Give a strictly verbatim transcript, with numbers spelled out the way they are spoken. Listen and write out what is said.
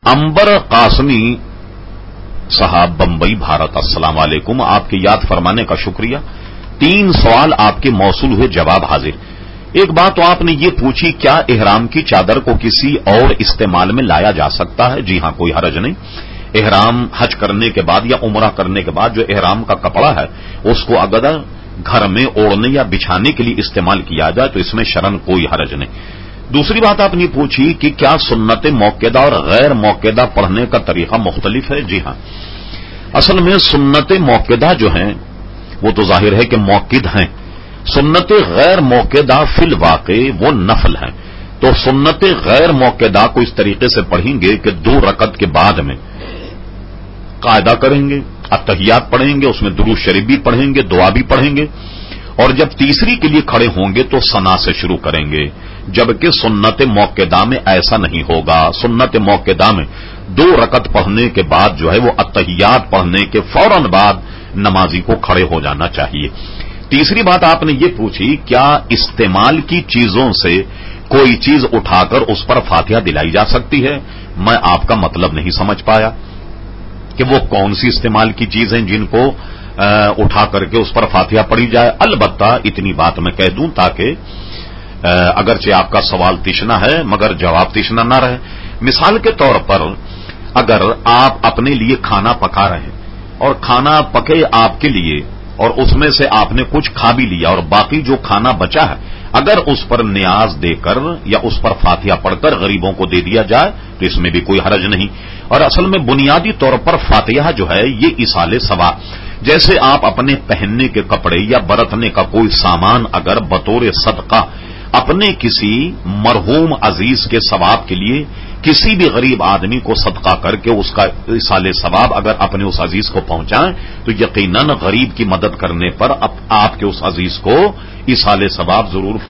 अंबर कासमी साहब, बंबई, भारत। अस्सलाम वालेकुम। आपके याद फरमाने का शुक्रिया। तीन सवाल आपके मौसूल हुए, जवाब हाजिर। एक बात तो आपने ये पूछी, क्या इहराम की चादर को किसी और इस्तेमाल में लाया जा सकता है? जी हां, कोई हरज नहीं। इहराम हज करने के बाद या उमरा करने के बाद जो इहराम का कपड़ा है उसको अगर घर में ओढ़ने या बिछाने के लिए इस्तेमाल किया जाए तो इसमें शरन कोई हरज नहीं। दूसरी बात आपने पूछी कि क्या सुन्नत मौकेदा और गैर मौकेदा पढ़ने का तरीका मुख्तलिफ है? जी हां, असल में सुन्नत मौकेदा जो हैं वो तो जाहिर है कि मौकिद हैं। सुन्नत गैर मौकेदा फिल वाक़े वो नफल हैं। तो सुन्नत गैर मौकेदा को इस तरीके से पढ़ेंगे कि दो रकत के बाद में कायदा करेंगे, अत्तहियात पढ़ेंगे, उसमें दुरूद शरीफ भी पढ़ेंगे, दुआ भी पढ़ेंगे, और जब तीसरी के लिए खड़े होंगे तो सना से शुरू करेंगे। जबकि सुन्नत मौकेदा में ऐसा नहीं होगा। सुन्नत मौकेदा में दो रकत पढ़ने के बाद जो है वो अत्तहियात पढ़ने के फौरन बाद नमाजी को खड़े हो जाना चाहिए। तीसरी बात आपने ये पूछी, क्या इस्तेमाल की चीजों से कोई चीज उठाकर उस पर फातिहा दिलाई जा सकती है? मैं आपका मतलब नहीं समझ पाया कि वो कौन सी इस्तेमाल की चीज हैं जिनको उठा करके उस पर फातिहा पढ़ी जाए। अलबत्ता इतनी बात मैं कह दूं ताकि अगरचे आपका सवाल तिश्ना है मगर जवाब तिश्ना ना रहे। मिसाल के तौर पर अगर आप अपने लिए खाना पका रहे हैं और खाना पके आपके लिए और उसमें से आपने कुछ खा भी लिया और बाकी जो खाना बचा है अगर उस पर नियाज देकर या उस पर फातिहा पढ़कर गरीबों को दे दिया जाए तो इसमें भी कोई हरज नहीं। और असल में बुनियादी तौर पर फातिहा जो है ये इसाले सवाब, जैसे आप अपने पहनने के कपड़े या बरतने का कोई सामान अगर बतौर सदका अपने किसी मरहूम अजीज के सवाब के लिए किसी भी गरीब आदमी को सदका करके उसका इसाले सवाब अगर अपने उस अजीज को पहुंचाएं तो यकीनन गरीब की मदद करने पर आप, आपके उस अजीज को इसाले सवाब जरूर